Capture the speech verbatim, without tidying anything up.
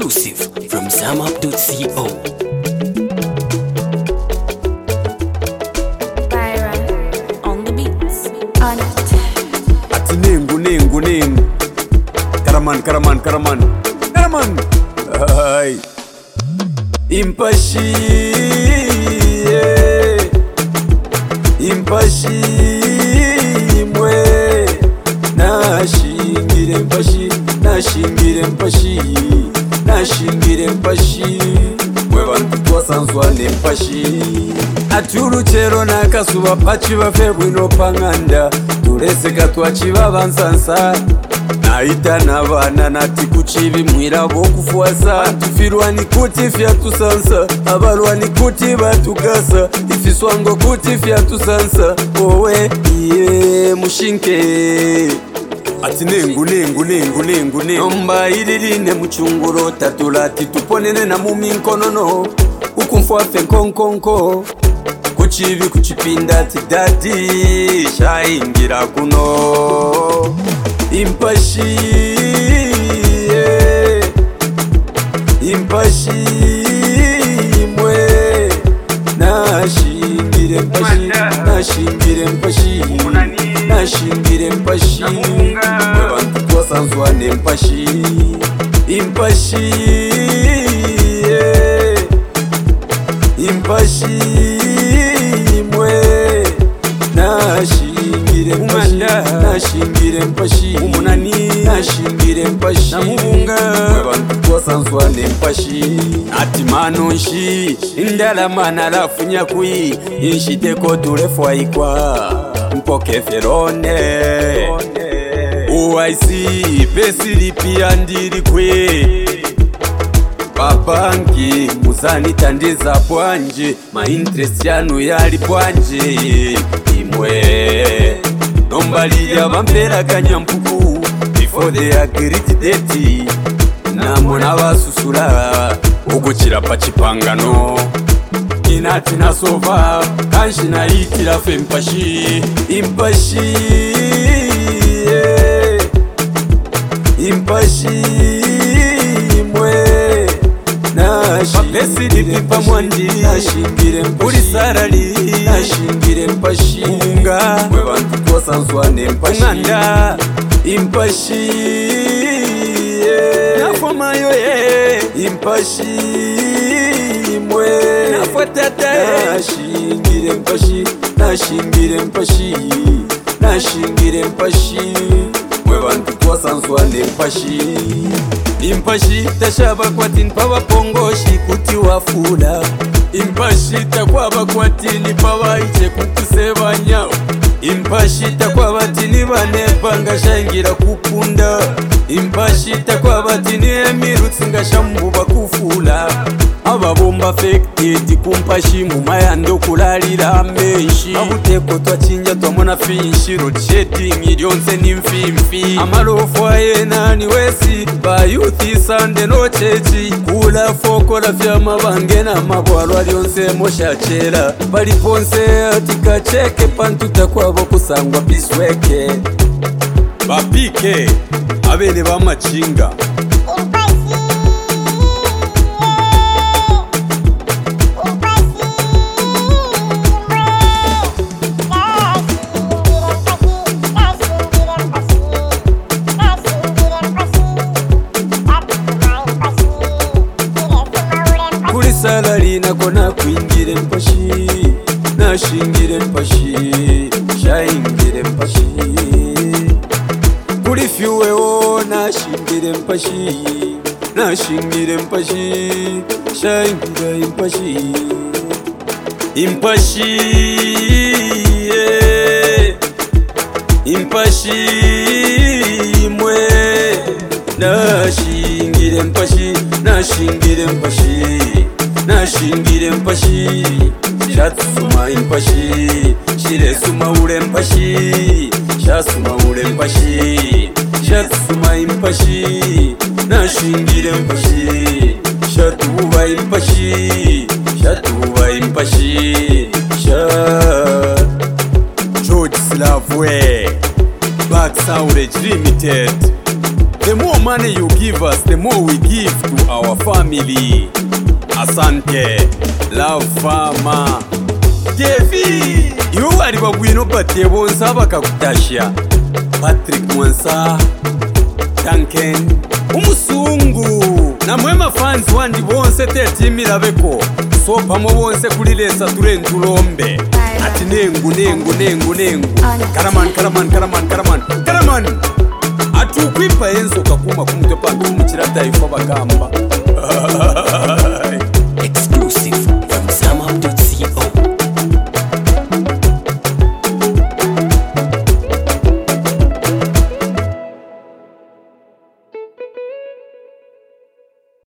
Exclusive from zamup dot co. Byron on the beats. On it. Ati ningu ningu ningu. Karaman karaman karaman karaman. Ay. Impashi yeah. Impashi mwe nashingire mpashi nashingire mpashi nashingire mpashi mwe bantu twasanzwa ne mpashi aturuchero nakasuba pachi bafe bwino panganda tureseka twachiba nsansa naita nabana nati kuchibi mwirabo kufuasa tufirwa ni kuti fya tusansa abalwa ni kuti batugasa ifiswango kuti fya tusansa owe iye mushinke ati nengu nengu nengu nengu nomba ililine muchunguro tatulati tuponene na muminkonono ukumfwafe nkonkonko kuchibi kuchipinda tidati shaingira kuno Impashi yeah. Impashi mwe nashingire mpashi nashingire mpashi nashingire mpashi mwe bantu twasanzwa ne mpashi Impashi yeah. Impashi mwe nashingire mpashi nashingire mpashi umunani nashingire mpashi namunga mwe bantu twasanzwa ne mpashi ati manonshi indala mana lafunya kui inshiteko turefwa ikwa mpoke ferone O I C pesiri pia ndiri kwe babanki muzani tandiza bwanje ma interest yanu yali bwanje imwe nombalira bampera kanyampuku before they agreed date namona basusula ugukira pachipangano inati nasova kanshi naitira fe mpashi impashi yeah. Impashi mwe nashingire mpashi nashingire mpashi sarali nashingire mpashi unga mwe bantu twasanzwa ne mpashi nganda impashi yeah. Nafoma yo ye impashi mwe nafuatata nashingire mpashi nashingire mpashi nashingire mpashi mwe bantu twasanzwa ne mpashi Impashi tashaba kwatini paba pongoshi kuti wafula Impashi takwaba kwatini paba iche kukusebanya Impashi takwaba tini banepa ngashangira kupunda Impashi takwaba tini emirutsi ngashambuba kufula ababomba affected kumpashi mumayando kulalira menshi abuteko twachinja twamona finshi road shedding ilyonse nimfimfi amalofo ayenani wesi ba youth sande no chechi kula fokola fyama bangena mabwalo alyonse moshachera bali ponse atikacheke pantu takwabo kusangwa bisweke bapike abene bamachinga salari nakona kuingire mpashi nashingire mpashi shaingire mpashi kuri fyuwe o nashingire mpashi nashingire mpashi shaingire mpashi impashi yeah. Impashi mwe nashingire mpashi nashingire mpashi nashingire mpashi shatsuma impashi shiresuma ule mpashi shasuma ule mpashi shatsuma impashi nashingire mpashi shatuba impashi shatuba impashi sha George Slavwe Back Soundage Limited The moment money you give us, the more we give to our family. Asante, love farmer. Jevi, you are the wino patebo nsaba kakutasha. Patrick Mwansa, Duncan, Umusungu. Na mwema fans wandi bonse tetimira beko. So pamo bonse kulilesa tulentulombe. Ati nengu nengu nengu nengu. Karaman karaman karaman karaman karaman. Atu kwipa enzo kakuma kumtepa kumchirata ifa bakamba.